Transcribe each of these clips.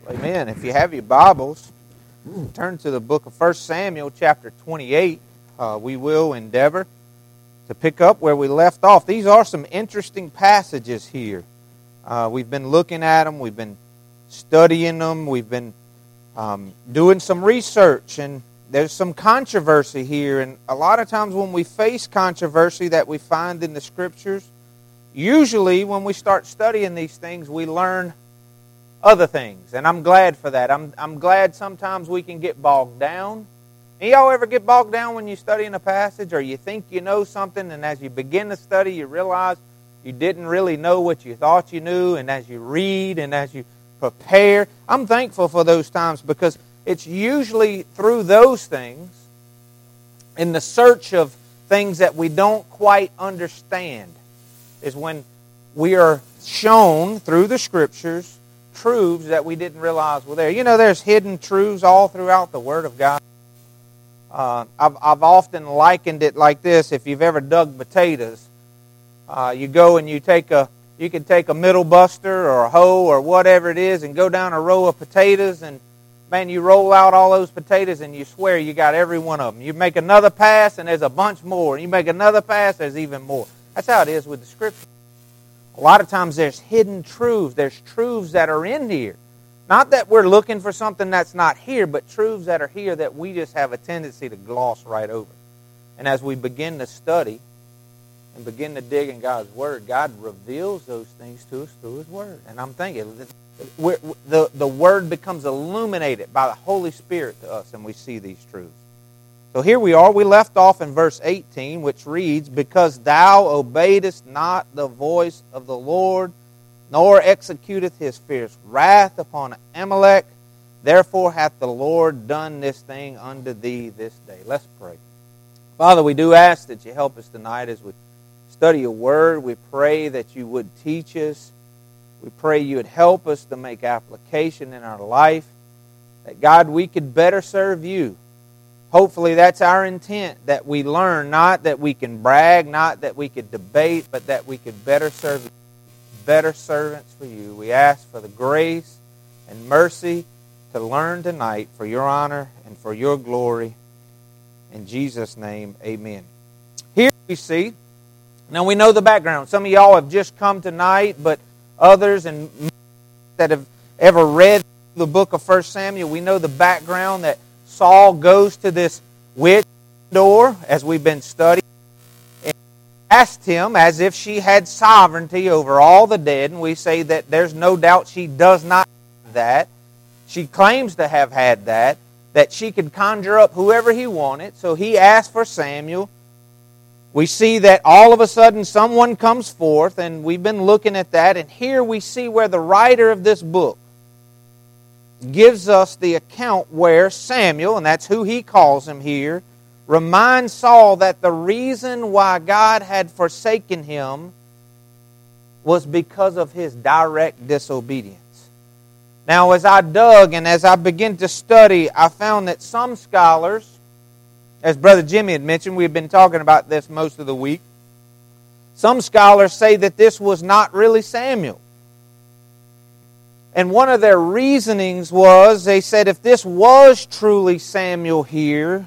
Amen. If you have your Bibles, turn to the book of 1 Samuel chapter 28. We will endeavor to pick up where we left off. These are some interesting passages here. We've been looking at them. We've been studying them. We've been doing some research, and there's some controversy here. And a lot of times when we face controversy that we find in the Scriptures, usually when we start studying these things, we learn other things, and I'm glad for that. I'm glad sometimes we can get bogged down. And y'all ever get bogged down when you're studying a passage, or you think you know something, and as you begin to study, you realize you didn't really know what you thought you knew, and as you read and as you prepare, I'm thankful for those times, because it's usually through those things, in the search of things that we don't quite understand, is when we are shown through the Scriptures truths that we didn't realize were there. You know, there's hidden truths all throughout the Word of God. I've often likened it like this. If you've ever dug potatoes, you go and you can take a middle buster or a hoe or whatever it is and go down a row of potatoes, and man, you roll out all those potatoes and you swear you got every one of them. You make another pass and there's a bunch more. You make another pass, there's even more. That's how it is with the Scripture. A lot of times there's hidden truths. There's truths that are in here. Not that we're looking for something that's not here, but truths that are here that we just have a tendency to gloss right over. And as we begin to study and begin to dig in God's Word, God reveals those things to us through His Word. And I'm thinking, the Word becomes illuminated by the Holy Spirit to us, and we see these truths. So here we are. We left off in verse 18, which reads, "Because thou obeyedest not the voice of the Lord, nor executeth His fierce wrath upon Amalek, therefore hath the Lord done this thing unto thee this day." Let's pray. Father, we do ask that you help us tonight as we study your Word. We pray that you would teach us. We pray you would help us to make application in our life, that, God, we could better serve you. Hopefully that's our intent, that we learn, not that we can brag, not that we could debate, but that we could better serve you, better servants for you. We ask for the grace and mercy to learn tonight for your honor and for your glory. In Jesus' name, amen. Here we see, now we know the background. Some of y'all have just come tonight, but others and that have ever read the book of 1 Samuel, we know the background that Saul goes to this witch door, as we've been studying, and asked him as if she had sovereignty over all the dead. And we say that there's no doubt she does not have that. She claims to have had that she could conjure up whoever he wanted. So he asked for Samuel. We see that all of a sudden someone comes forth, and we've been looking at that. And here we see where the writer of this book gives us the account where Samuel, and that's who he calls him here, reminds Saul that the reason why God had forsaken him was because of his direct disobedience. Now, as I dug and as I began to study, I found that some scholars, as Brother Jimmy had mentioned, we've been talking about this most of the week, some scholars say that this was not really Samuel. And one of their reasonings was, they said if this was truly Samuel here,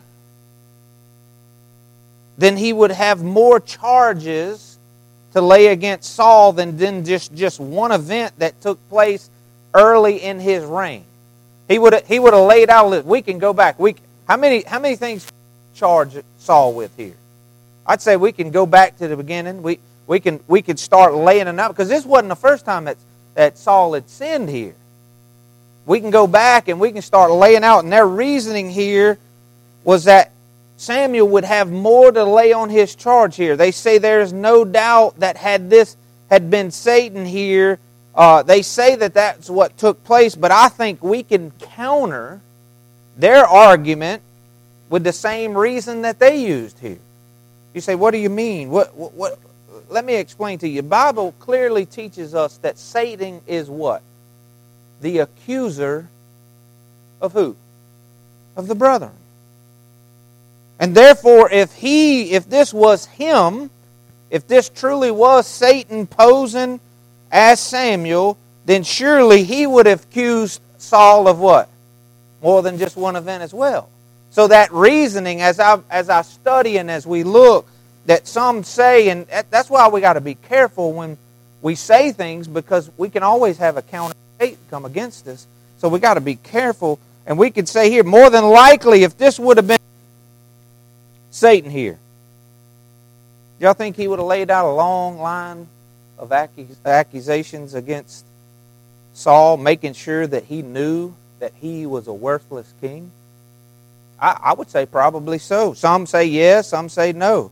then he would have more charges to lay against Saul than just one event that took place early in his reign. He would have laid out, we can go back. How many things charge Saul with here? I'd say we can go back to the beginning. We could start laying it out, because this wasn't the first time that Saul had sinned here. We can go back and we can start laying out, and their reasoning here was that Samuel would have more to lay on his charge here. They say there's no doubt that had this had been Satan here, they say that that's what took place, but I think we can counter their argument with the same reason that they used here. You say, what do you mean? What? Let me explain to you. The Bible clearly teaches us that Satan is what? The accuser of who? Of the brethren. And therefore, if this was him, if this truly was Satan posing as Samuel, then surely he would have accused Saul of what? More than just one event as well. So that reasoning, as I study and as we look, that some say, and that's why we got to be careful when we say things, because we can always have a counter Satan come against us. So we got to be careful. And we could say here, more than likely, if this would have been Satan here, y'all think he would have laid out a long line of accusations against Saul, making sure that he knew that he was a worthless king? I would say probably so. Some say yes, some say no.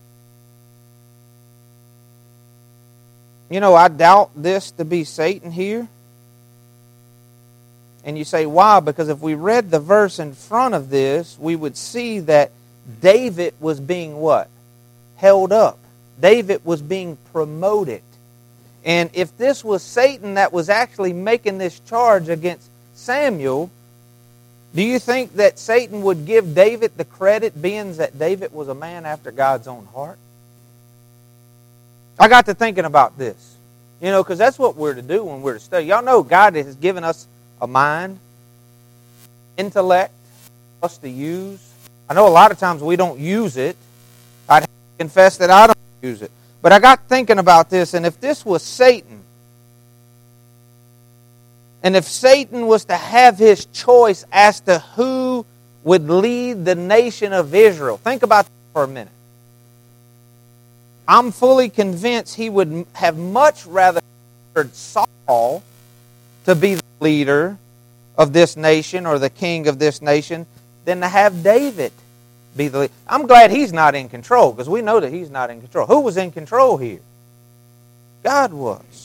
You know, I doubt this to be Satan here. And you say, why? Because if we read the verse in front of this, we would see that David was being what? Held up. David was being promoted. And if this was Satan that was actually making this charge against Samuel, do you think that Satan would give David the credit, being that David was a man after God's own heart? I got to thinking about this. You know, because that's what we're to do when we're to study. Y'all know God has given us a mind, intellect, for us to use. I know a lot of times we don't use it. I'd confess that I don't use it. But I got thinking about this, and if this was Satan, and if Satan was to have his choice as to who would lead the nation of Israel, think about that for a minute. I'm fully convinced he would have much rather preferred Saul to be the leader of this nation or the king of this nation than to have David be the leader. I'm glad he's not in control, because we know that he's not in control. Who was in control here? God was.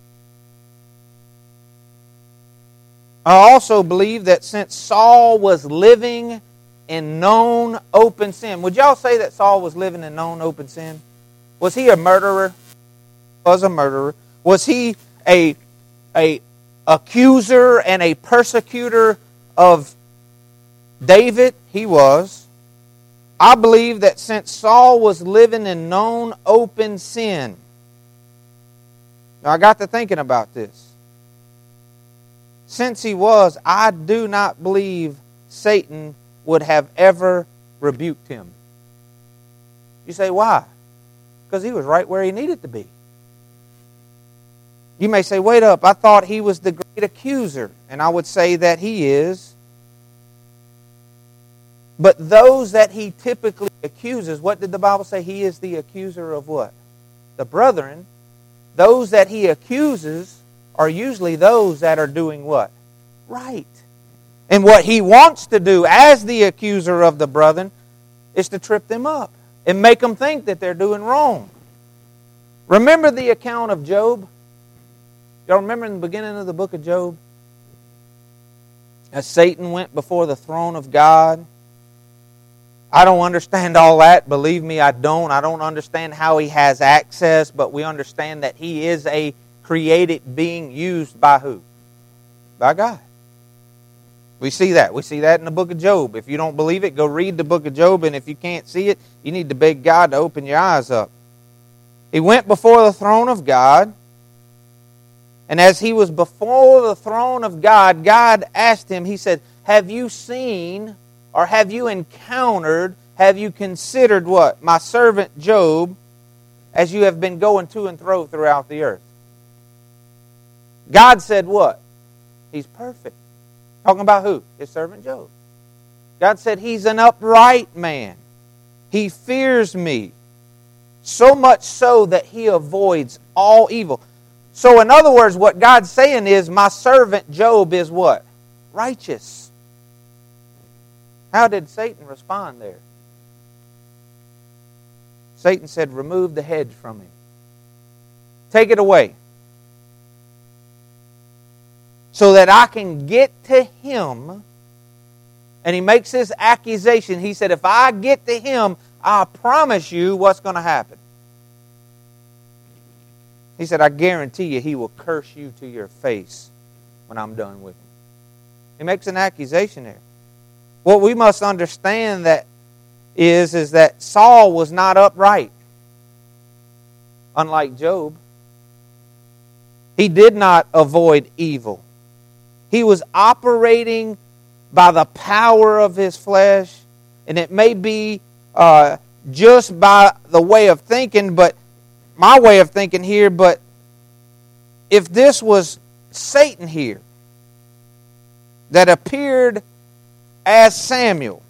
I also believe that since Saul was living in known open sin, would y'all say that Saul was living in known open sin? Was he a murderer? Was a murderer. Was he a accuser and a persecutor of David? He was. I believe that since Saul was living in known open sin, now I got to thinking about this. Since he was, I do not believe Satan would have ever rebuked him. You say, why? Because he was right where he needed to be. You may say, wait up, I thought he was the great accuser. And I would say that he is. But those that he typically accuses, what did the Bible say? He is the accuser of what? The brethren. Those that he accuses are usually those that are doing what? Right. And what he wants to do as the accuser of the brethren is to trip them up and make them think that they're doing wrong. Remember the account of Job? Y'all remember in the beginning of the book of Job? As Satan went before the throne of God. I don't understand all that. Believe me, I don't. I don't understand how he has access, but we understand that he is a created being used by who? By God. We see that. We see that in the book of Job. If you don't believe it, go read the book of Job, and if you can't see it, you need to beg God to open your eyes up. He went before the throne of God, and as he was before the throne of God, God asked him, he said, have you seen, or have you encountered, have you considered what? My servant Job, as you have been going to and fro throughout the earth. God said what? He's perfect. Talking about who? His servant Job. God said he's an upright man. He fears me. So much so that he avoids all evil. So in other words, what God's saying is, my servant Job is what? Righteous. How did Satan respond there? Satan said, remove the hedge from him. Take it away. So that I can get to him. And he makes this accusation. He said, if I get to him, I promise you what's going to happen. He said, I guarantee you he will curse you to your face when I'm done with him. He makes an accusation there. What we must understand that is that Saul was not upright. Unlike Job. He did not avoid evil. He was operating by the power of his flesh. And it may be just by the way of thinking, but my way of thinking here, but if this was Satan here that appeared as Samuel,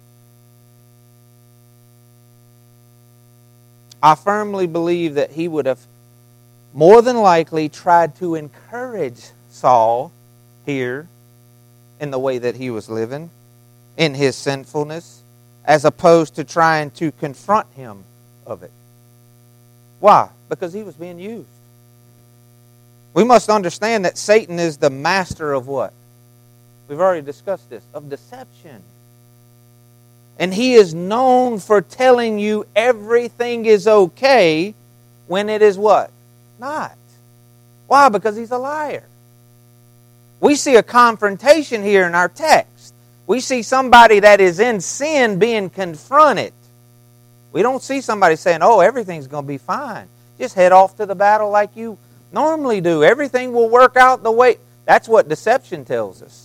I firmly believe that he would have more than likely tried to encourage Saul here in the way that he was living, in his sinfulness, as opposed to trying to confront him of it. Why? Because he was being used. We must understand that Satan is the master of what? We've already discussed this, of deception. And he is known for telling you everything is okay when it is what? Not. Why? Because he's a liar. We see a confrontation here in our text. We see somebody that is in sin being confronted. We don't see somebody saying, oh, everything's going to be fine. Just head off to the battle like you normally do. Everything will work out the way. That's what deception tells us.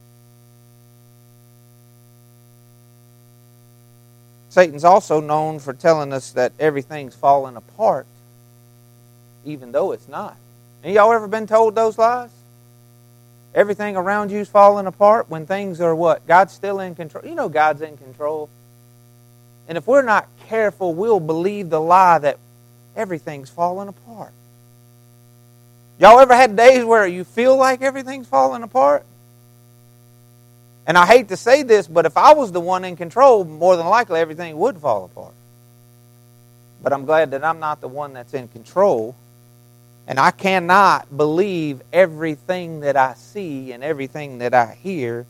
Satan's also known for telling us that everything's falling apart, even though it's not. Any of y'all ever been told those lies? Everything around you's falling apart when things are what? God's still in control. You know God's in control. And if we're not careful, we'll believe the lie that everything's falling apart. Y'all ever had days where you feel like everything's falling apart? And I hate to say this, but if I was the one in control, more than likely everything would fall apart. But I'm glad that I'm not the one that's in control. And I cannot believe everything that I see and everything that I hear.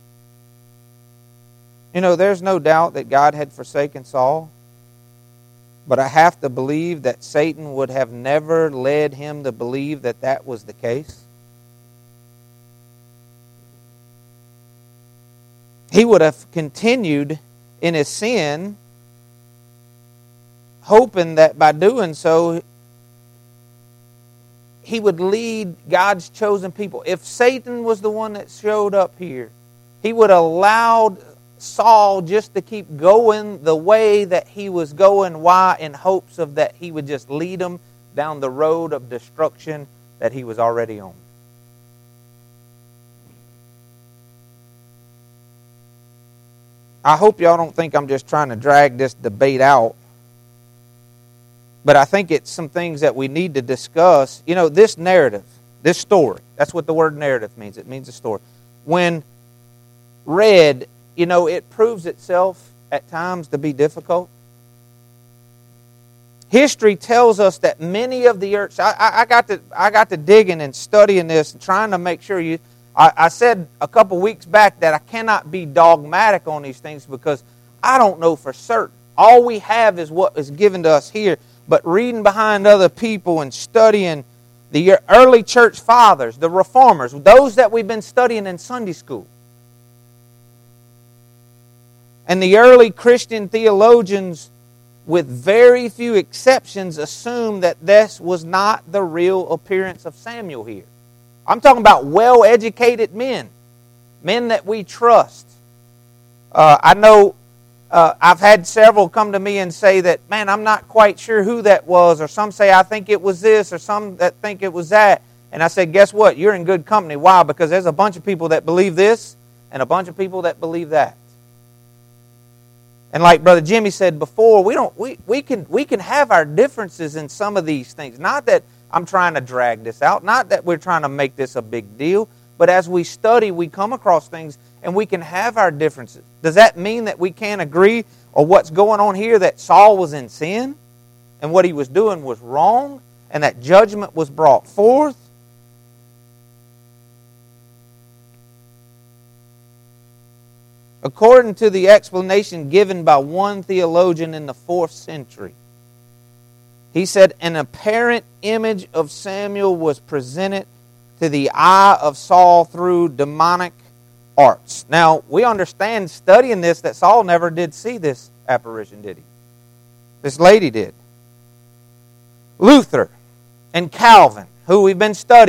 You know, there's no doubt that God had forsaken Saul. But I have to believe that Satan would have never led him to believe that that was the case. He would have continued in his sin, hoping that by doing so, he would lead God's chosen people. If Satan was the one that showed up here, he would have allowed Saul just to keep going the way that he was going. Why? In hopes of that he would just lead him down the road of destruction that he was already on. I hope y'all don't think I'm just trying to drag this debate out. But I think it's some things that we need to discuss. You know, this narrative, this story, that's what the word narrative means. It means a story. When read, you know, it proves itself at times to be difficult. History tells us that many of the earth. I got to digging and studying this and trying to make sure you. I said a couple weeks back that I cannot be dogmatic on these things because I don't know for certain. All we have is what is given to us here. But reading behind other people and studying the early church fathers, the reformers, those that we've been studying in Sunday school, and the early Christian theologians, with very few exceptions, assume that this was not the real appearance of Samuel here. I'm talking about well-educated men that we trust. I know I've had several come to me and say that, man, I'm not quite sure who that was, or some say I think it was this, or some that think it was that. And I said, guess what? You're in good company. Why? Because there's a bunch of people that believe this and a bunch of people that believe that. And like Brother Jimmy said before, we can have our differences in some of these things. Not that I'm trying to drag this out, not that we're trying to make this a big deal, but as we study, we come across things and we can have our differences. Does that mean that we can't agree on what's going on here, that Saul was in sin and what he was doing was wrong and that judgment was brought forth? According to the explanation given by one theologian in the 4th century, he said, an apparent image of Samuel was presented to the eye of Saul through demonic arts. Now, we understand studying this that Saul never did see this apparition, did he? This lady did. Luther and Calvin, who we've been studying,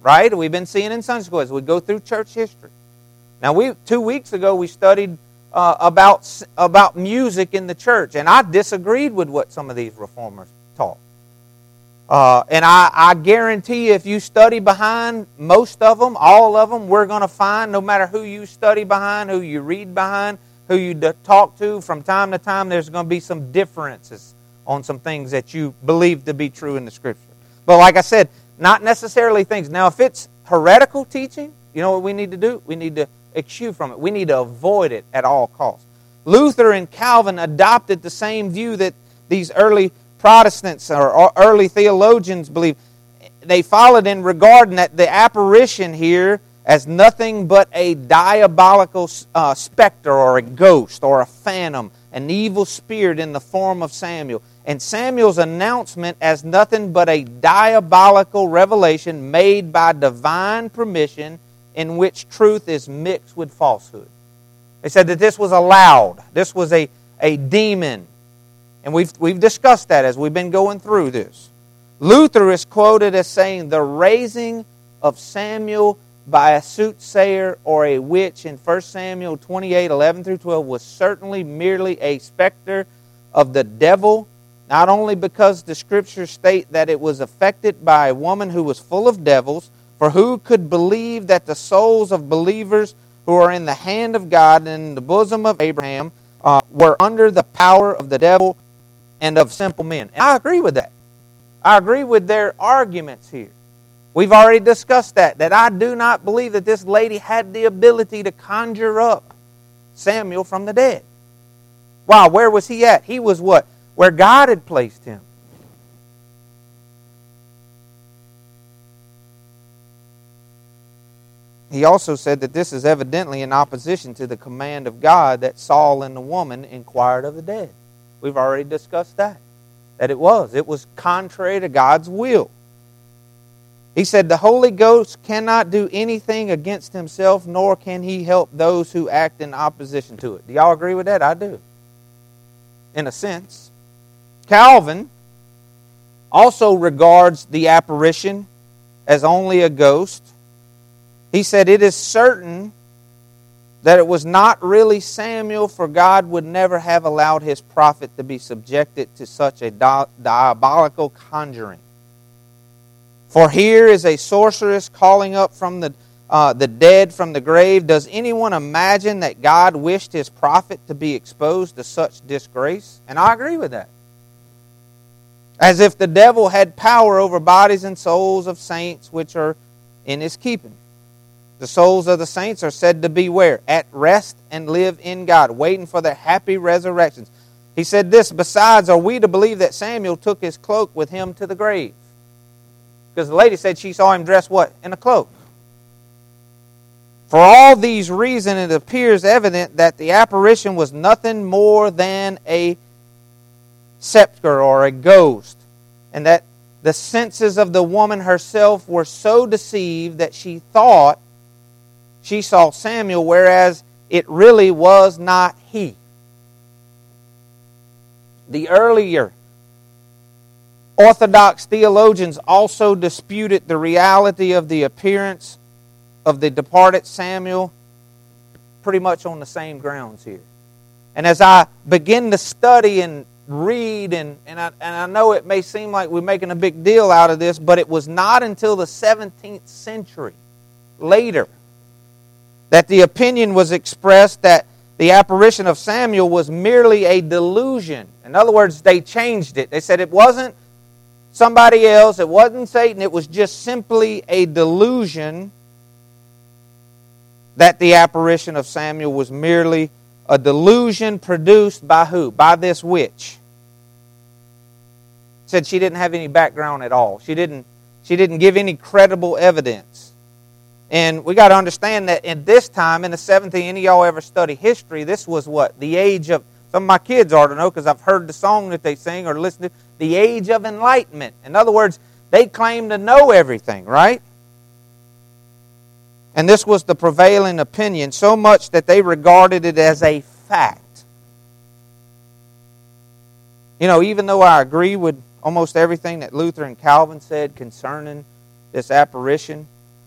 right? We've been seeing in Sunday school as we go through church history. Now, 2 weeks ago we studied about music in the church, and I disagreed with what some of these reformers taught. And I guarantee you, if you study behind most of them, all of them, we're going to find, no matter who you study behind, who you read behind, who you talk to, from time to time, there's going to be some differences on some things that you believe to be true in the Scripture. But like I said, not necessarily things. Now, if it's heretical teaching, you know what we need to do? We need to eschew from it. We need to avoid it at all costs. Luther and Calvin adopted the same view that these early Protestants or early theologians believe. They followed in regarding that the apparition here as nothing but a diabolical specter or a ghost or a phantom, an evil spirit in the form of Samuel. And Samuel's announcement as nothing but a diabolical revelation made by divine permission in which truth is mixed with falsehood. They said that this was allowed. This was a demon. And we've discussed that as we've been going through this. Luther is quoted as saying the raising of Samuel by a soothsayer or a witch in 1 Samuel 28, 11 through 12 was certainly merely a specter of the devil, not only because the Scriptures state that it was affected by a woman who was full of devils, for who could believe that the souls of believers who are in the hand of God and in the bosom of Abraham were under the power of the devil and of simple men. And I agree with that. I agree with their arguments here. We've already discussed that I do not believe that this lady had the ability to conjure up Samuel from the dead. Wow, where was he at? He was what? Where God had placed him. He also said that this is evidently in opposition to the command of God that Saul and the woman inquired of the dead. We've already discussed that it was. It was contrary to God's will. He said the Holy Ghost cannot do anything against himself, nor can he help those who act in opposition to it. Do y'all agree with that? I do. In a sense. Calvin also regards the apparition as only a ghost. He said it is certain that it was not really Samuel, for God would never have allowed His prophet to be subjected to such a diabolical conjuring. For here is a sorceress calling up from the dead from the grave. Does anyone imagine that God wished His prophet to be exposed to such disgrace? And I agree with that. As if the devil had power over bodies and souls of saints which are in His keeping. The souls of the saints are said to be where? At rest and live in God, waiting for their happy resurrections. He said this, besides, are we to believe that Samuel took his cloak with him to the grave? Because the lady said she saw him dressed what? In a cloak. For all these reasons, it appears evident that the apparition was nothing more than a specter or a ghost, and that the senses of the woman herself were so deceived that she thought she saw Samuel, whereas it really was not he. The earlier Orthodox theologians also disputed the reality of the appearance of the departed Samuel pretty much on the same grounds here. And as I begin to study and read, and I know it may seem like we're making a big deal out of this, but it was not until the 17th century, later, that the opinion was expressed that the apparition of Samuel was merely a delusion. In other words, they changed it. They said it wasn't somebody else, it wasn't Satan, it was just simply a delusion, that the apparition of Samuel was merely a delusion produced by who? By this witch. Said she didn't have any background at all. She didn't give any credible evidence. And we got to understand that in this time, in the 17th, any of y'all ever study history, this was what? The age of, some of my kids ought to know because I've heard the song that they sing or listen to, the age of enlightenment. In other words, they claim to know everything, right? And this was the prevailing opinion, so much that they regarded it as a fact. You know, even though I agree with almost everything that Luther and Calvin said concerning this apparition,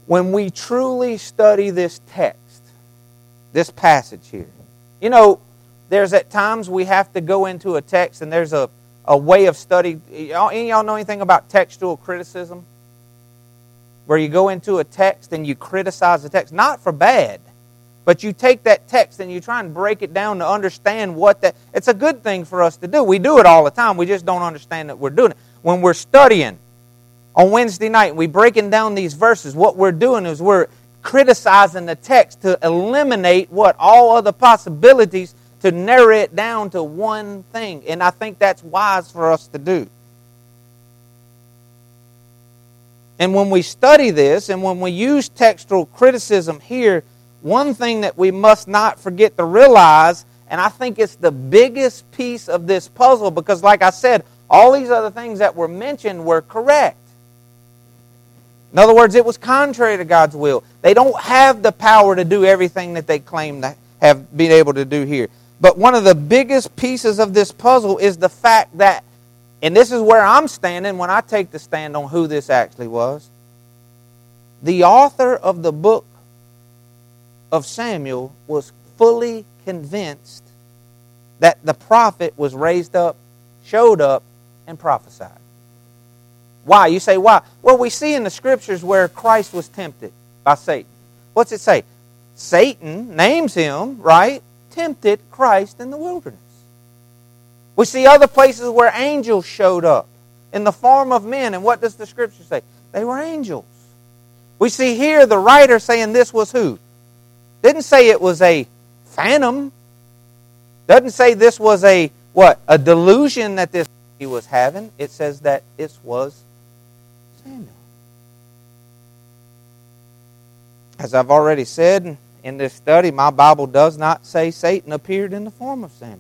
when we truly study this text, this passage here, you know, there's at times we have to go into a text and there's a way of study. Any of y'all know anything about textual criticism? Where you go into a text and you criticize the text, not for bad, but you take that text and you try and break it down to understand what that... It's a good thing for us to do. We do it all the time. We just don't understand that we're doing it. When we're studying on Wednesday night, we're breaking down these verses, what we're doing is we're criticizing the text to eliminate all other possibilities, to narrow it down to one thing. And I think that's wise for us to do. And when we study this, and when we use textual criticism here, one thing that we must not forget to realize, and I think it's the biggest piece of this puzzle, because like I said, all these other things that were mentioned were correct. In other words, it was contrary to God's will. They don't have the power to do everything that they claim to have been able to do here. But one of the biggest pieces of this puzzle is the fact that, and this is where I'm standing when I take the stand on who this actually was, the author of the book of Samuel was fully convinced that the prophet was raised up, showed up, and prophesied. Why? You say, why? Well, we see in the Scriptures where Christ was tempted by Satan. What's it say? Satan names him, right? Tempted Christ in the wilderness. We see other places where angels showed up in the form of men. And what does the Scripture say? They were angels. We see here the writer saying this was who? Didn't say it was a phantom. Doesn't say this was a delusion that this he was having. It says that this was Samuel. As I've already said in this study, my Bible does not say Satan appeared in the form of Samuel.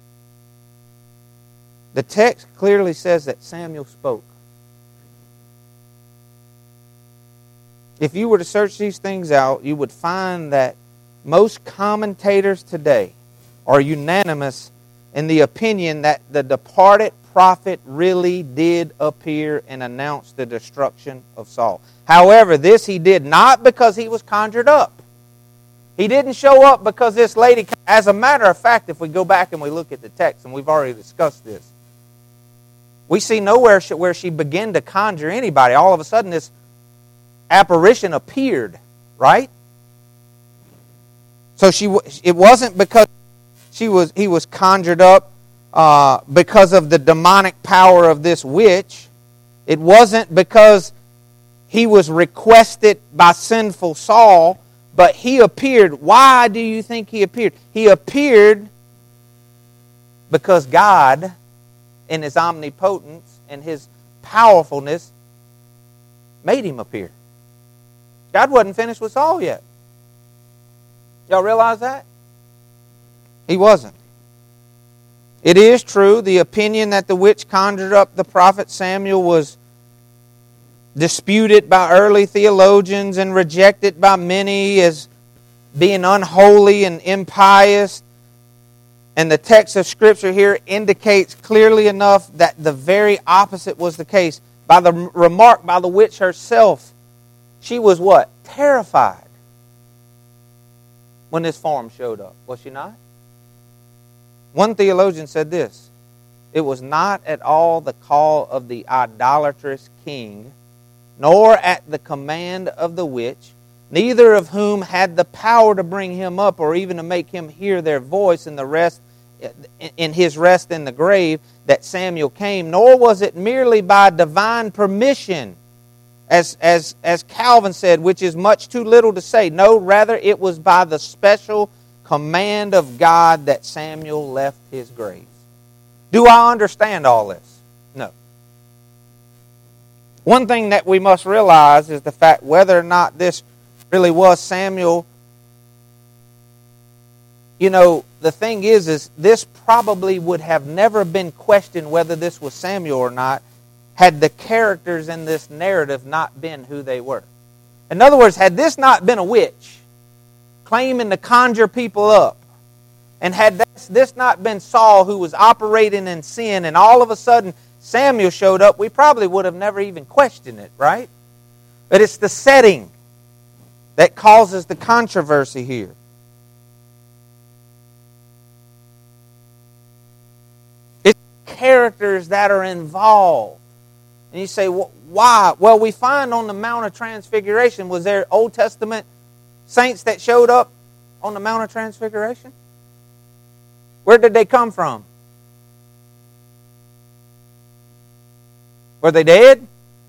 The text clearly says that Samuel spoke. If you were to search these things out, you would find that most commentators today are unanimous in the opinion that the departed prophet really did appear and announce the destruction of Saul. However, this he did not because he was conjured up. He didn't show up because this lady... As a matter of fact, if we go back and we look at the text, and we've already discussed this, we see nowhere where she began to conjure anybody. All of a sudden this apparition appeared, right? So it wasn't because he was conjured up because of the demonic power of this witch. It wasn't because he was requested by sinful Saul, but he appeared. Why do you think he appeared? He appeared because God, in His omnipotence and His powerfulness, made him appear. God wasn't finished with Saul yet. Y'all realize that? He wasn't. It is true, the opinion that the witch conjured up the prophet Samuel was disputed by early theologians and rejected by many as being unholy and impious. And the text of Scripture here indicates clearly enough that the very opposite was the case. By the remark by the witch herself, she was what? Terrified when this form showed up. Was she not? One theologian said this: it was not at all the call of the idolatrous king, nor at the command of the witch, neither of whom had the power to bring him up or even to make him hear their voice in his rest in the grave, that Samuel came, nor was it merely by divine permission, as Calvin said, which is much too little to say. No, rather it was by the special command of God that Samuel left his grave. Do I understand all this? No. One thing that we must realize is the fact whether or not this really was Samuel. You know, the thing is this probably would have never been questioned whether this was Samuel or not had the characters in this narrative not been who they were. In other words, had this not been a witch claiming to conjure people up, and had this not been Saul who was operating in sin, and all of a sudden Samuel showed up, we probably would have never even questioned it, right? But it's the setting. that causes the controversy here. It's characters that are involved. And you say, well, why? Well, we find on the Mount of Transfiguration, was there Old Testament saints that showed up on the Mount of Transfiguration? Where did they come from? Were they dead?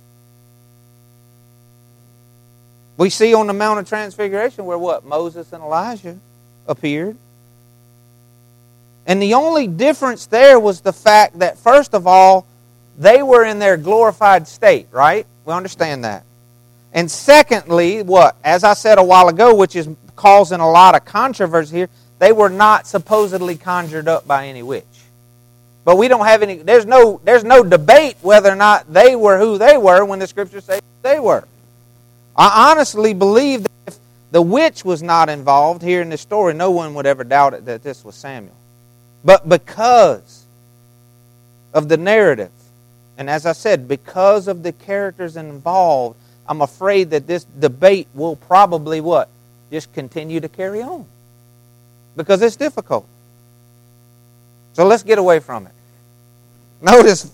We see on the Mount of Transfiguration where what? Moses and Elijah appeared. And the only difference there was the fact that, first of all, they were in their glorified state, right? We understand that. And secondly, what? As I said a while ago, which is causing a lot of controversy here, they were not supposedly conjured up by any witch. But we don't have any, there's no debate whether or not they were who they were when the Scriptures say they were. I honestly believe that if the witch was not involved here in this story, no one would ever doubt it that this was Samuel. But because of the narrative, and as I said, because of the characters involved, I'm afraid that this debate will probably what? Just continue to carry on. Because it's difficult. So let's get away from it. Notice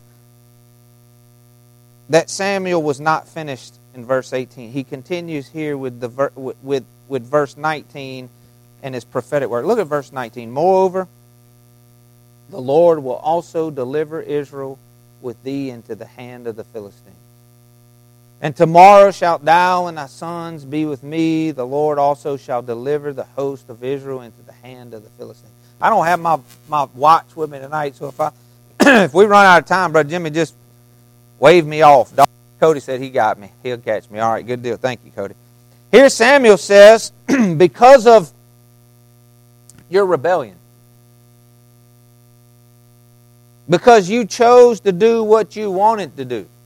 that Samuel was not finished in verse 18. He continues here with verse 19 and his prophetic word. Look at verse 19. Moreover, the Lord will also deliver Israel with thee into the hand of the Philistines. And tomorrow shalt thou and thy sons be with me. The Lord also shall deliver the host of Israel into the hand of the Philistines. I don't have my watch with me tonight, so if we run out of time, Brother Jimmy, just wave me off. Cody said he got me. He'll catch me. All right, good deal. Thank you, Cody. Here Samuel says, because of your rebellion, because you chose to do what you wanted to do.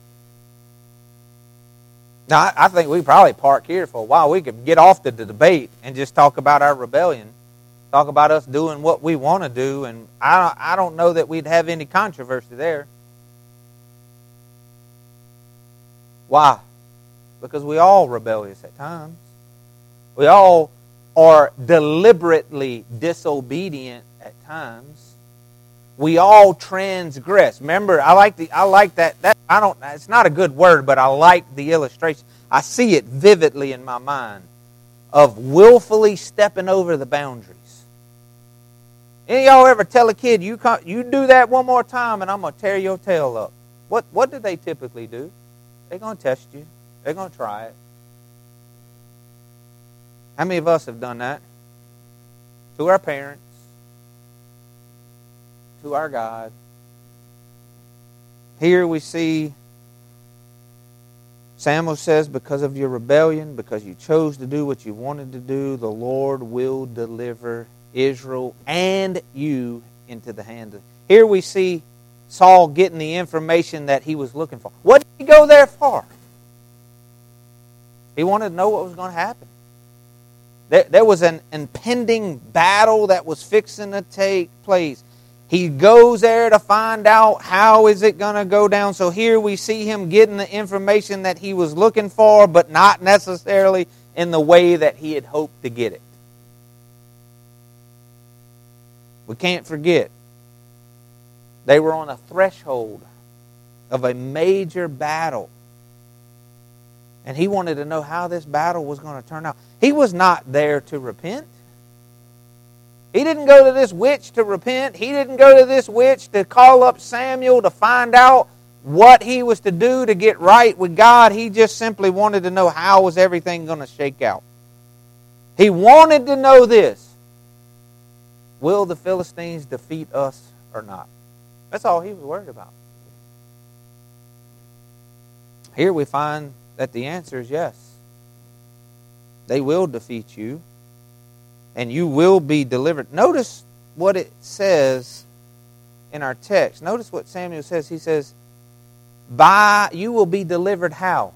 Now, I think we probably park here for a while. We could get off the debate and just talk about our rebellion. Talk about us doing what we want to do. And I don't know that we'd have any controversy there. Why? Because we all rebellious at times. We all are deliberately disobedient at times. We all transgress. Remember, I like that. It's not a good word, but I like the illustration. I see it vividly in my mind of willfully stepping over the boundaries. Any of y'all ever tell a kid, you do that one more time and I'm going to tear your tail up? What do they typically do? They're going to test you. They're going to try it. How many of us have done that? To our parents. To our God. Here we see Samuel says, because of your rebellion, because you chose to do what you wanted to do, the Lord will deliver Israel and you into the hand of... Here we see Saul getting the information that he was looking for. What did he go there for? He wanted to know what was going to happen. There was an impending battle that was fixing to take place. He goes there to find out how is it going to go down. So here we see him getting the information that he was looking for, but not necessarily in the way that he had hoped to get it. We can't forget, they were on a threshold of a major battle. And he wanted to know how this battle was going to turn out. He was not there to repent. He didn't go to this witch to repent. He didn't go to this witch to call up Samuel to find out what he was to do to get right with God. He just simply wanted to know how was everything going to shake out. He wanted to know this. Will the Philistines defeat us or not? That's all he was worried about. Here we find that the answer is yes. They will defeat you. And you will be delivered. Notice what it says in our text. Notice what Samuel says. He says, you will be delivered how?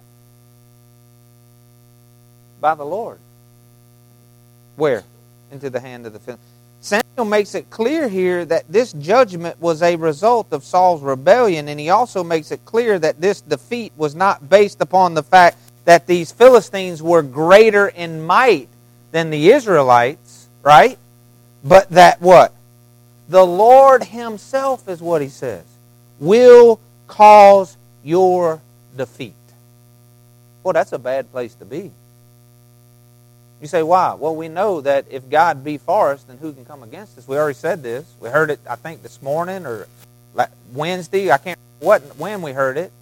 By the Lord. Where? Into the hand of the Philistines. Samuel makes it clear here that this judgment was a result of Saul's rebellion, and he also makes it clear that this defeat was not based upon the fact that these Philistines were greater in might than the Israelites, right? But that what? The Lord Himself, is what He says, will cause your defeat. Well, that's a bad place to be. You say, why? Well, we know that if God be for us, then who can come against us? We already said this. We heard it, I think, this morning or Wednesday. I can't remember when we heard it.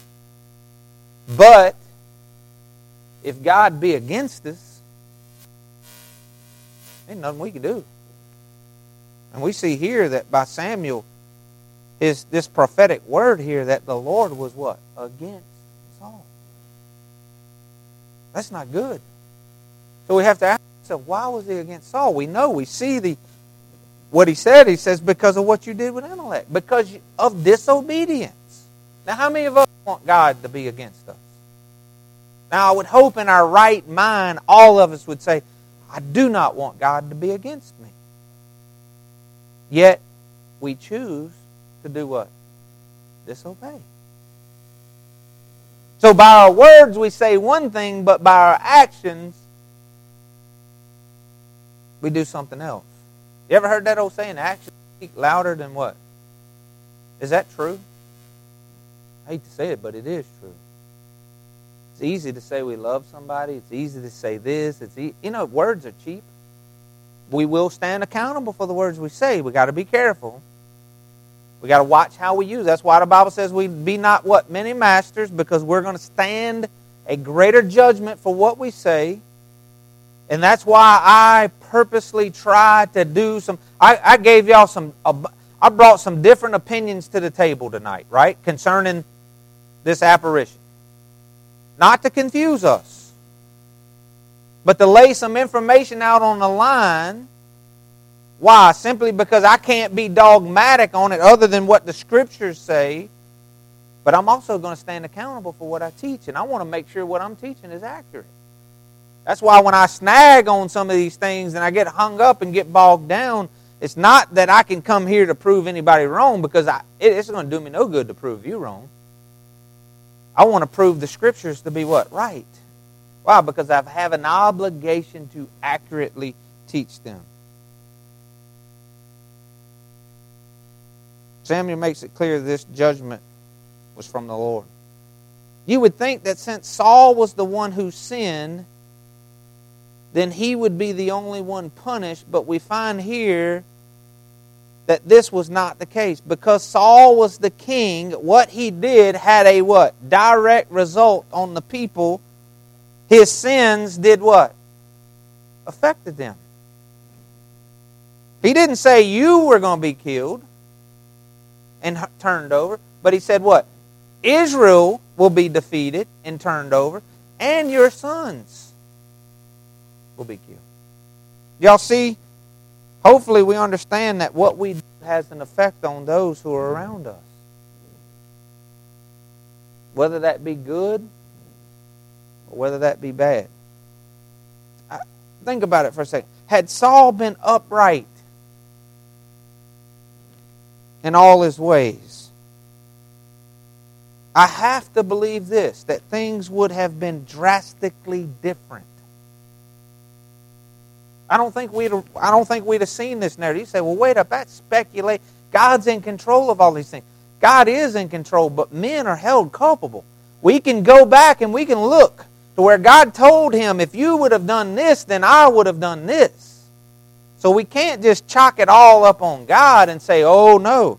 But if God be against us, ain't nothing we can do. And we see here that by Samuel, this prophetic word here, that the Lord was what? Against Saul. That's not good. So we have to ask ourselves, why was he against Saul? We know, we see what he said. He says, because of what you did with Amalek. Because of disobedience. Now, how many of us want God to be against us? Now, I would hope in our right mind, all of us would say, I do not want God to be against me. Yet, we choose to do what? Disobey. So by our words we say one thing, but by our actions we do something else. You ever heard that old saying, actions speak louder than what? Is that true? I hate to say it, but it is true. It's easy to say we love somebody. It's easy to say this. Words are cheap. We will stand accountable for the words we say. We got to be careful. We got to watch how we use. That's why the Bible says we be not what? Many masters, because we're going to stand a greater judgment for what we say. And that's why I purposely try to do some. I gave y'all I brought some different opinions to the table tonight, right? Concerning this apparition. Not to confuse us, but to lay some information out on the line. Why? Simply because I can't be dogmatic on it other than what the Scriptures say. But I'm also going to stand accountable for what I teach. And I want to make sure what I'm teaching is accurate. That's why when I snag on some of these things and I get hung up and get bogged down, it's not that I can come here to prove anybody wrong, because it's going to do me no good to prove you wrong. I want to prove the Scriptures to be what? Right. Why? Because I have an obligation to accurately teach them. Samuel makes it clear this judgment was from the Lord. You would think that since Saul was the one who sinned, then he would be the only one punished. But we find here that this was not the case. Because Saul was the king, what he did had a what? Direct result on the people. His sins did what? Affected them. He didn't say you were going to be killed and turned over. But he said what? Israel will be defeated and turned over, and your sons will be killed. Y'all see? Hopefully we understand that what we do has an effect on those who are around us. Whether that be good or whether that be bad. Think about it for a second. Had Saul been upright in all his ways, I have to believe this, that things would have been drastically different. I don't think we'd have seen this narrative. You say, well, wait up, that's speculate. God's in control of all these things. God is in control, but men are held culpable. We can go back and we can look to where God told him, if you would have done this, then I would have done this. So we can't just chalk it all up on God and say, oh no.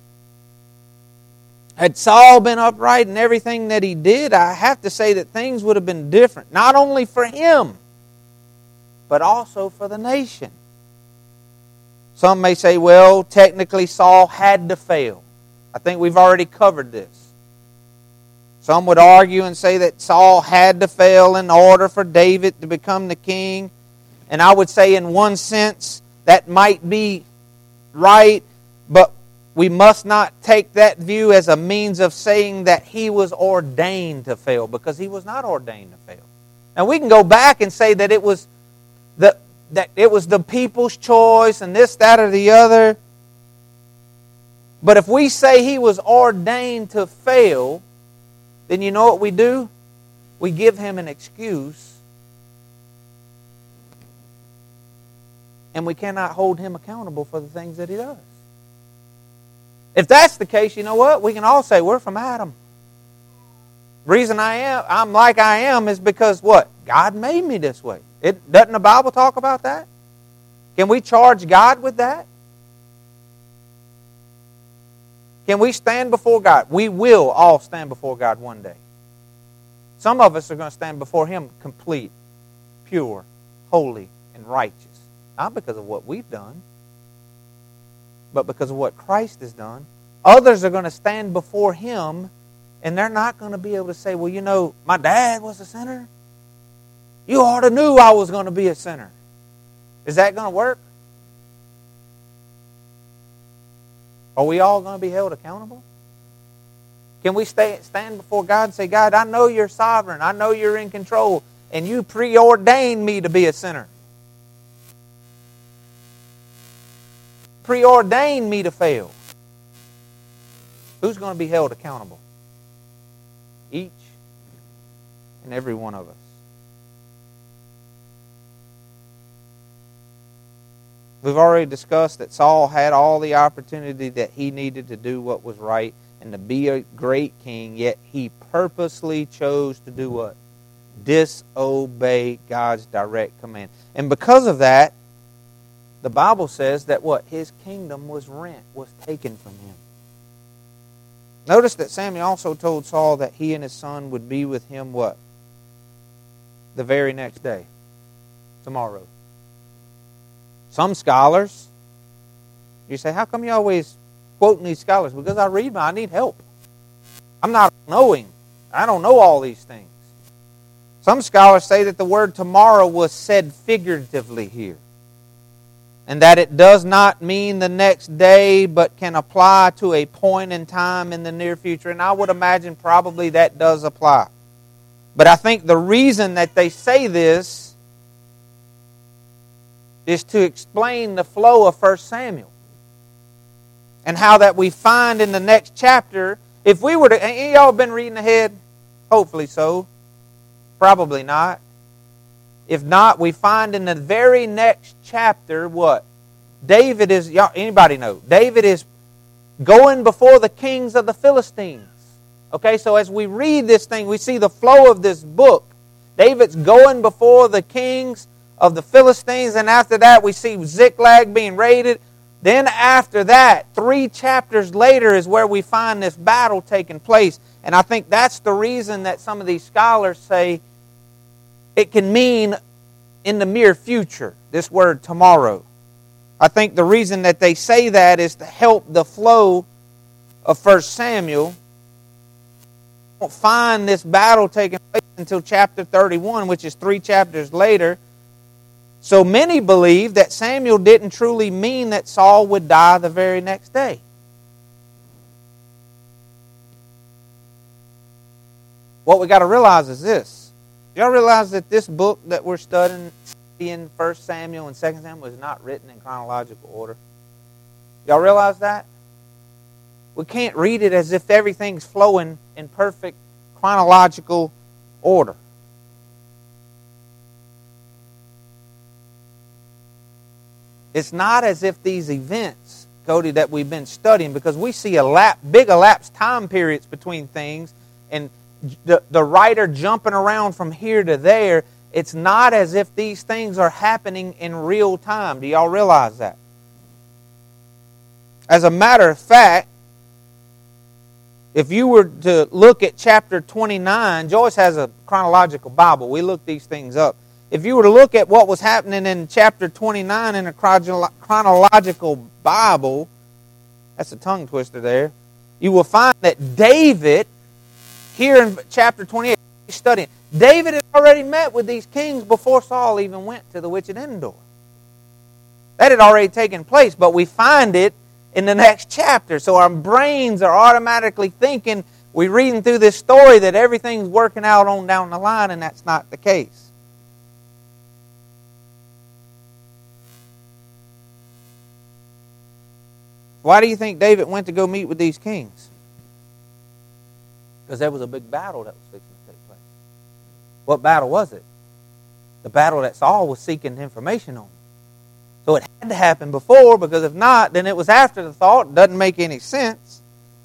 Had Saul been upright in everything that he did, I have to say that things would have been different. Not only for him, but also for the nation. Some may say, well, technically Saul had to fail. I think we've already covered this. Some would argue and say that Saul had to fail in order for David to become the king. And I would say in one sense that might be right, but we must not take that view as a means of saying that he was ordained to fail, because he was not ordained to fail. Now we can go back and say that it was the people's choice and this, that, or the other. But if we say he was ordained to fail, then you know what we do? we give him an excuse, and we cannot hold him accountable for the things that he does. If that's the case, you know what? We can all say we're from Adam. The reason I'm like I am is because what? God made me this way. Doesn't the Bible talk about that? Can we charge God with that? Can we stand before God? We will all stand before God one day. Some of us are going to stand before Him complete, pure, holy, and righteous. Not because of what we've done, but because of what Christ has done. Others are going to stand before Him, and they're not going to be able to say, well, you know, my dad was a sinner. You ought to knew I was going to be a sinner. Is that going to work? Are we all going to be held accountable? Can we stand before God and say, God, I know you're sovereign. I know you're in control. And you preordained me to be a sinner. Preordained me to fail. Who's going to be held accountable? Each and every one of us. We've already discussed that Saul had all the opportunity that he needed to do what was right and to be a great king, yet he purposely chose to do what? Disobey God's direct command. And because of that, the Bible says that what? His kingdom was taken from him. Notice that Samuel also told Saul that he and his son would be with him what? The very next day. Tomorrow. Some scholars, you say, how come you always quoting these scholars? Because I need help. I'm not knowing. I don't know all these things. Some scholars say that the word tomorrow was said figuratively here. And that it does not mean the next day, but can apply to a point in time in the near future. And I would imagine probably that does apply. But I think the reason that they say this is to explain the flow of 1 Samuel. And how that we find in the next chapter, if we were to, any of y'all been reading ahead? Hopefully so. Probably not. If not, we find in the very next chapter what? David is, anybody know? David is going before the kings of the Philistines. Okay, so as we read this thing, we see the flow of this book. David's going before the kings of the Philistines, and after that we see Ziklag being raided. Then after that, 3 chapters later is where we find this battle taking place. And I think that's the reason that some of these scholars say it can mean in the near future, this word tomorrow. I think the reason that they say that is to help the flow of 1 Samuel. We won't find this battle taking place until chapter 31, which is 3 chapters later. So many believe that Samuel didn't truly mean that Saul would die the very next day. What we got to realize is this. Do y'all realize that this book that we're studying in 1 Samuel and 2 Samuel is not written in chronological order? Y'all realize that? We can't read it as if everything's flowing in perfect chronological order. It's not as if these events, Cody, that we've been studying, because we see big elapsed time periods between things, and the writer jumping around from here to there. It's not as if these things are happening in real time. Do y'all realize that? As a matter of fact, if you were to look at chapter 29, Joyce has a chronological Bible. We look these things up. If you were to look at what was happening in chapter 29 in a chronological Bible, that's a tongue twister there, you will find that David, here in chapter 28, he's studying, David had already met with these kings before Saul even went to the witch at Endor. That had already taken place, but we find it in the next chapter. So our brains are automatically thinking, we're reading through this story, that everything's working out on down the line, and that's not the case. Why do you think David went to go meet with these kings? Because there was a big battle that was fixing to take place. What battle was it? The battle that Saul was seeking information on. So it had to happen before, because if not, then it was after the thought. It doesn't make any sense.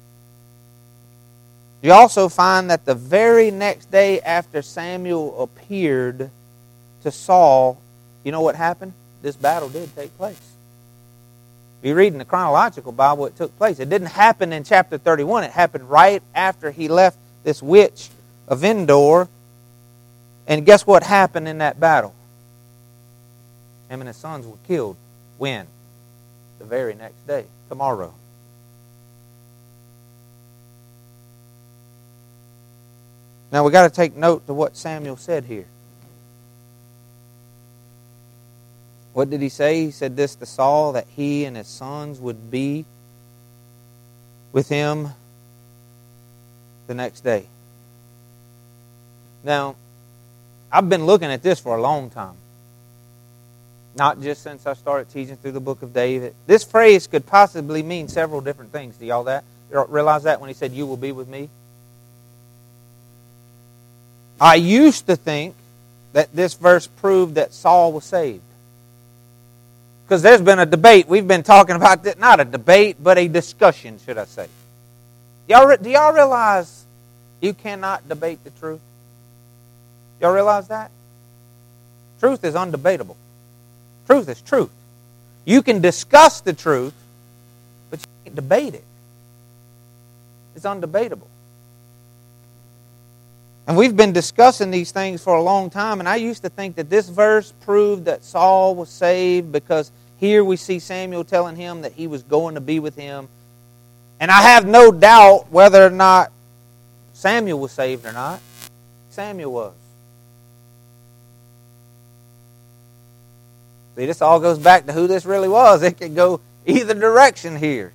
You also find that the very next day after Samuel appeared to Saul, you know what happened? This battle did take place. If you read in the chronological Bible, it took place. It didn't happen in chapter 31. It happened right after he left this witch of Endor. And guess what happened in that battle? Him and his sons were killed. When? The very next day. Tomorrow. Now we got to take note to what Samuel said here. What did he say? He said this to Saul, that he and his sons would be with him the next day. Now, I've been looking at this for a long time. Not just since I started teaching through the book of David. This phrase could possibly mean several different things. Do y'all realize that when he said, "You will be with me"? I used to think that this verse proved that Saul was saved. Because there's been a debate. We've been talking about this, not a debate, but a discussion, should I say. Do y'all realize you cannot debate the truth? Y'all realize that? Truth is undebatable. Truth is truth. You can discuss the truth, but you can't debate it. It's undebatable. And we've been discussing these things for a long time, and I used to think that this verse proved that Saul was saved, because here we see Samuel telling him that he was going to be with him. And I have no doubt whether or not Samuel was saved or not. Samuel was. See, this all goes back to who this really was. It could go either direction here.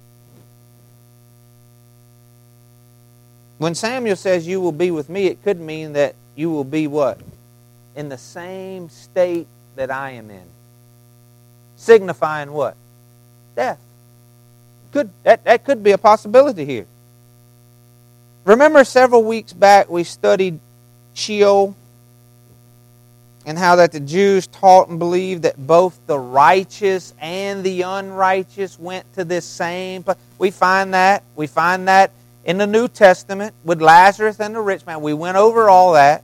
When Samuel says, "You will be with me," it could mean that you will be what? In the same state that I am in. Signifying what? Death. That could be a possibility here. Remember several weeks back we studied Sheol, and how that the Jews taught and believed that both the righteous and the unrighteous went to this same place. We find that in the New Testament with Lazarus and the rich man. We went over all that.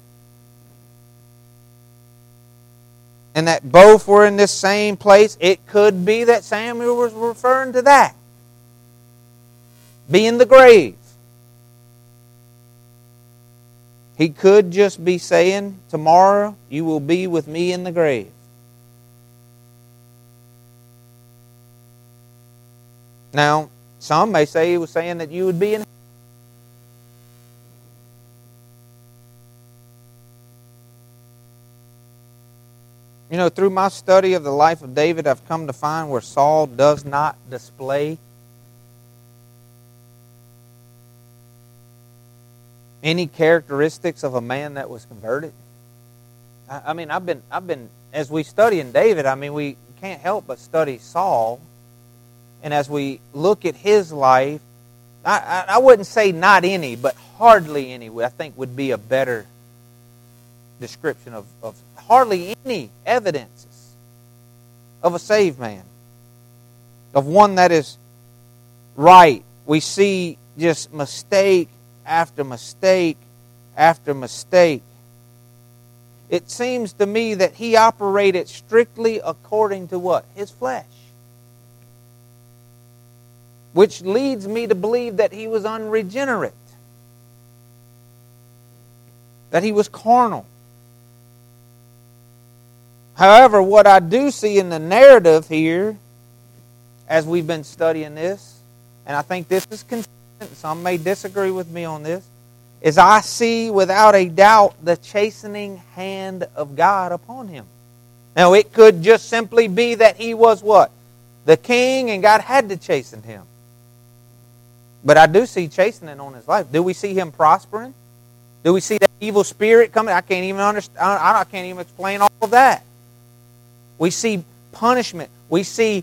And that both were in this same place. It could be that Samuel was referring to that. Be in the grave. He could just be saying, "Tomorrow you will be with me in the grave." Now, some may say he was saying that you would be in. You know, through my study of the life of David, I've come to find where Saul does not display any characteristics of a man that was converted. I mean, I've been as we study in David, I mean, we can't help but study Saul. And as we look at his life, I wouldn't say not any, but hardly any, I think would be a better description of hardly any evidences of a saved man, of one that is right. We see just mistake after mistake after mistake. It seems to me that he operated strictly according to what? His flesh. Which leads me to believe that he was unregenerate. That he was carnal. However, what I do see in the narrative here, as we've been studying this, and I think this is consistent, some may disagree with me on this, is I see without a doubt the chastening hand of God upon him. Now, it could just simply be that he was what? The king, and God had to chasten him. But I do see chastening on his life. Do we see him prospering? Do we see that evil spirit coming? I can't even understand. I can't even explain all of that. We see punishment. We see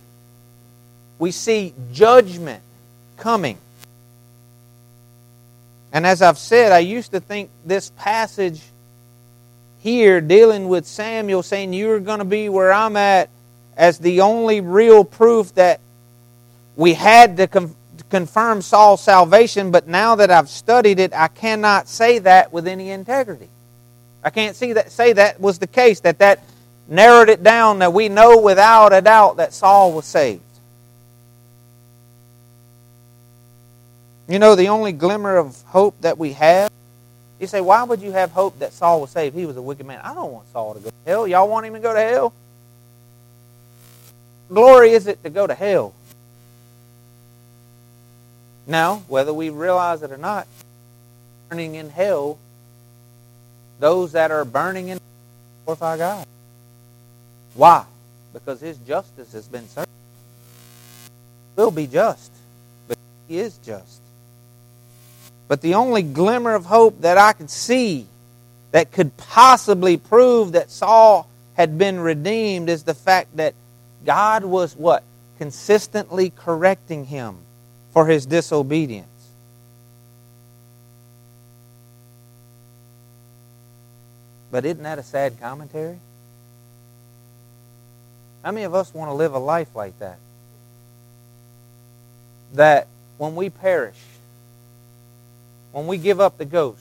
judgment coming. And as I've said, I used to think this passage here dealing with Samuel, saying you're going to be where I'm at, as the only real proof that we had to confirm Saul's salvation, but now that I've studied it, I cannot say that with any integrity. I can't say that was the case, that narrowed it down, that we know without a doubt that Saul was saved. You know, the only glimmer of hope that we have, you say, why would you have hope that Saul was saved? He was a wicked man. I don't want Saul to go to hell. Y'all want him to go to hell? Glory is it to go to hell? Now, whether we realize it or not, burning in hell, those that are burning in hell glorify God. Why? Because His justice has been served. He will be just, but He is just. But the only glimmer of hope that I could see that could possibly prove that Saul had been redeemed is the fact that God was what? Consistently correcting him for his disobedience. But isn't that a sad commentary? How many of us want to live a life like that? That when we perish, when we give up the ghost,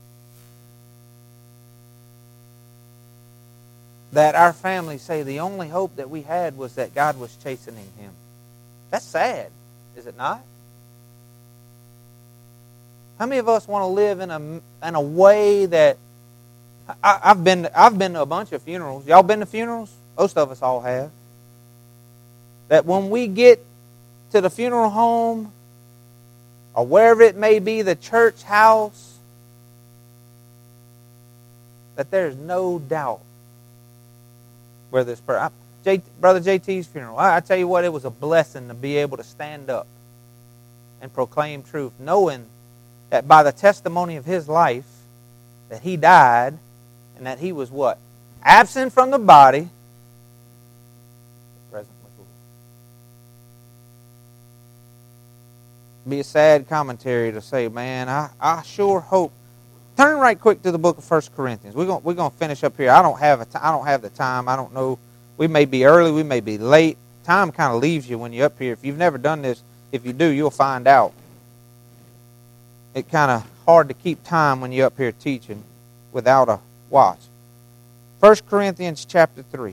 that our families say the only hope that we had was that God was chastening him. That's sad, is it not? How many of us want to live in a way that I've been to a bunch of funerals. Y'all been to funerals? Most of us all have. That when we get to the funeral home or wherever it may be, the church house, that there's no doubt where this person, Brother JT's funeral, I tell you what, it was a blessing to be able to stand up and proclaim truth, knowing that by the testimony of his life, that he died and that he was what? Absent from the body, present with the Lord. It'd be a sad commentary to say, man, I sure hope. Turn right quick to the book of 1 Corinthians. We're going to finish up here. I don't have the time. I don't know. We may be early. We may be late. Time kind of leaves you when you're up here. If you've never done this, if you do, you'll find out. It's kind of hard to keep time when you're up here teaching without a watch. 1 Corinthians chapter 3.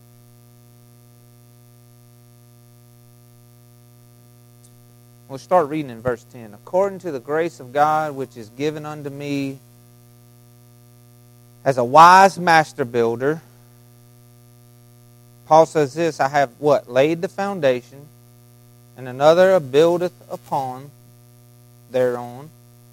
We'll start reading in verse 10. According to the grace of God which is given unto me as a wise master builder, Paul says this, I have what? Laid the foundation, and another buildeth thereon.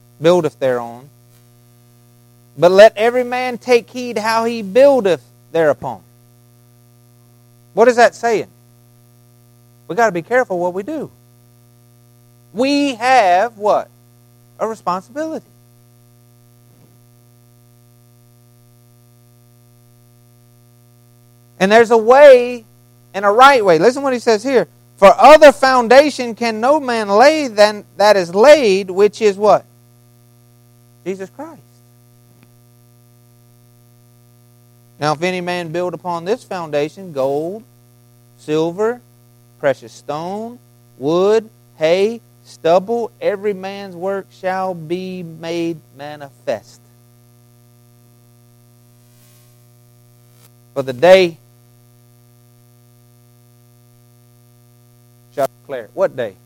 But let every man take heed how he buildeth thereupon. What is that saying? We've got to be careful what we do. We have what? A responsibility. And there's a way and a right way. Listen what he says here. For other foundation can no man lay than that is laid, which is what? Jesus Christ. Now if any man build upon this foundation gold, silver, precious stone, wood, hay, stubble, every man's work shall be made manifest. For the day shall declare. What day?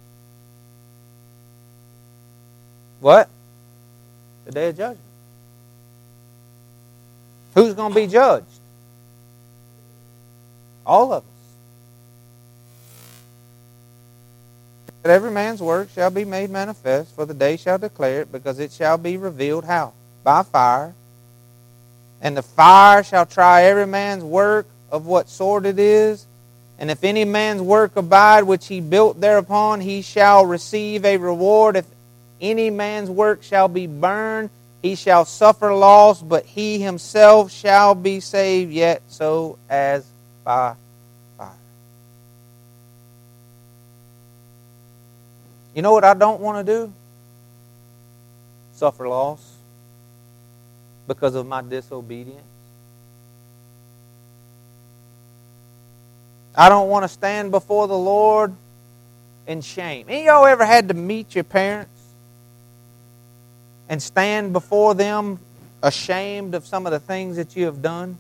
What? The day of judgment. Who's going to be judged? All of us. That every man's work shall be made manifest, for the day shall declare it, because it shall be revealed how? By fire. And the fire shall try every man's work of what sort it is. And if any man's work abide which he built thereupon, he shall receive a reward. If any man's work shall be burned, he shall suffer loss, but he himself shall be saved, yet so as by fire. You know what I don't want to do? Suffer loss. because of my disobedience. I don't want to stand before the Lord in shame. Any of y'all ever had to meet your parents and stand before them ashamed of some of the things that you have done?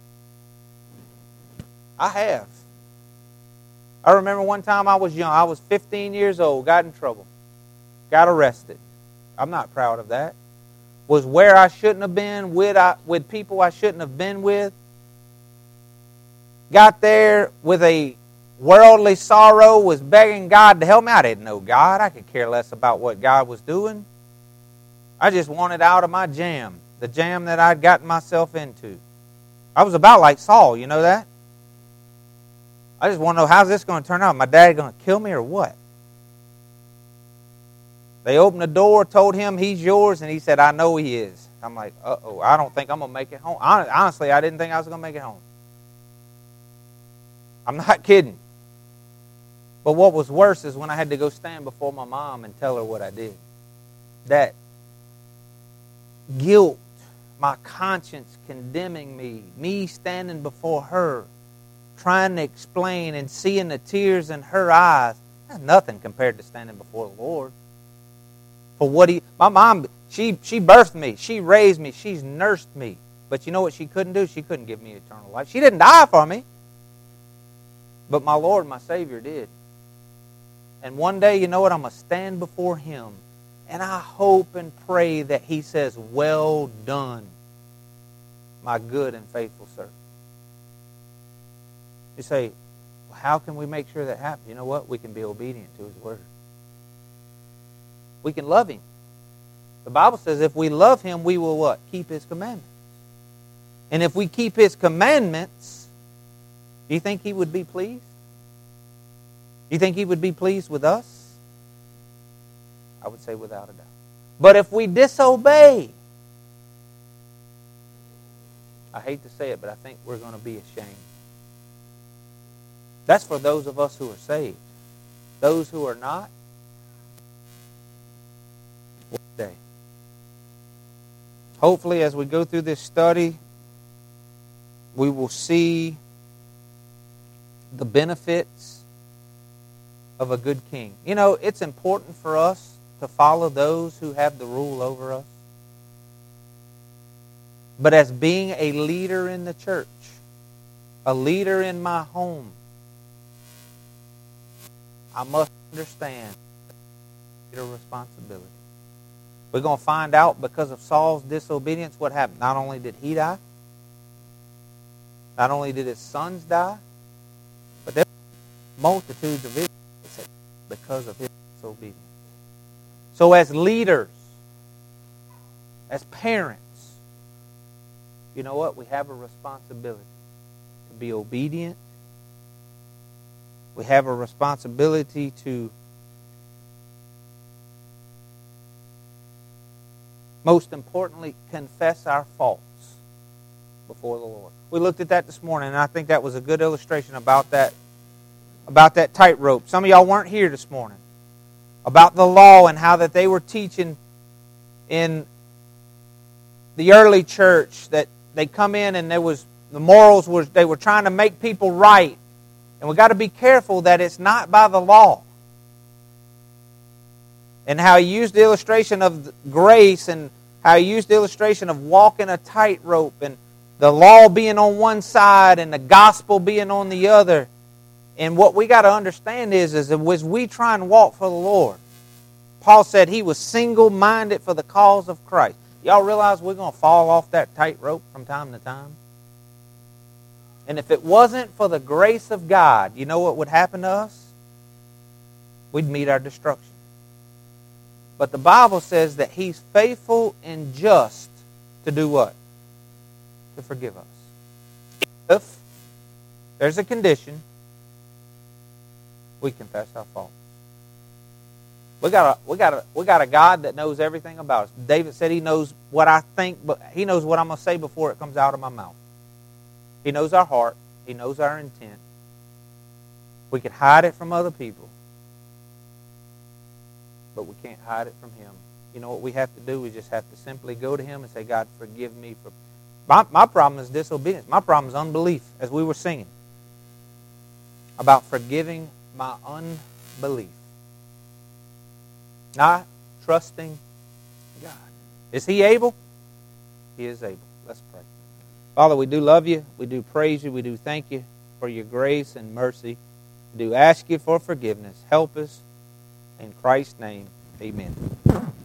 I have. I remember one time I was young. I was 15 years old, got in trouble, got arrested. I'm not proud of that. Was where I shouldn't have been, with people I shouldn't have been with. Got there with a worldly sorrow, was begging God to help me. I didn't know God. I could care less about what God was doing. I just wanted out of my jam, the jam that I'd gotten myself into. I was about like Saul, you know that? I just want to know, how's this going to turn out? My dad going to kill me or what? They opened the door, told him he's yours, and he said, I know he is. I'm like, uh-oh, I don't think I'm going to make it home. Honestly, I didn't think I was going to make it home. I'm not kidding. But what was worse is when I had to go stand before my mom and tell her what I did. That guilt, my conscience condemning me standing before her, trying to explain and seeing the tears in her eyes, that's nothing compared to standing before the Lord. For what my mom, she birthed me, she raised me, she's nursed me. But you know what she couldn't do? She couldn't give me eternal life. She didn't die for me. But my Lord, my Savior did. And one day, you know what? I'm going to stand before Him. And I hope and pray that He says, well done, my good and faithful servant. You say, well, how can we make sure that happens? You know what? We can be obedient to His Word. We can love Him. The Bible says if we love Him, we will what? Keep His commandments. And if we keep His commandments, do you think He would be pleased? Do you think He would be pleased with us? I would say without a doubt. But if we disobey, I hate to say it, but I think we're going to be ashamed. That's for those of us who are saved. Those who are not, one day. Hopefully, as we go through this study, we will see the benefits of a good king. You know, it's important for us to follow those who have the rule over us. But as being a leader in the church, a leader in my home, I must understand the responsibility. We're going to find out because of Saul's disobedience what happened. Not only did he die, not only did his sons die, but there were multitudes of Israelites because of his disobedience. So as leaders, as parents, you know what? We have a responsibility to be obedient. We have a responsibility to, most importantly, confess our faults before the Lord. We looked at that this morning, and I think that was a good illustration about that tightrope. Some of y'all weren't here this morning. About the law and how that they were teaching in the early church that they come in and there was the morals was they were trying to make people right. And we've got to be careful that it's not by the law. And how he used the illustration of grace and how he used the illustration of walking a tightrope and the law being on one side and the gospel being on the other. And what we got to understand is as we try and walk for the Lord, Paul said he was single-minded for the cause of Christ. Y'all realize we're going to fall off that tightrope from time to time? And if it wasn't for the grace of God, you know what would happen to us? We'd meet our destruction. But the Bible says that He's faithful and just to do what? To forgive us. If there's a condition, we confess our faults. We got a God that knows everything about us. David said He knows what I think, but He knows what I'm going to say before it comes out of my mouth. He knows our heart. He knows our intent. We can hide it from other people, but we can't hide it from Him you know what we have to do? We just have to simply go to Him and say, God, forgive me. My problem is disobedience. My problem is unbelief, as we were singing. About forgiving my unbelief. Not trusting God. Is He able? He is able. Let's pray. Father, we do love You. We do praise You. We do thank You for Your grace and mercy. We do ask You for forgiveness. Help us. In Christ's name, amen.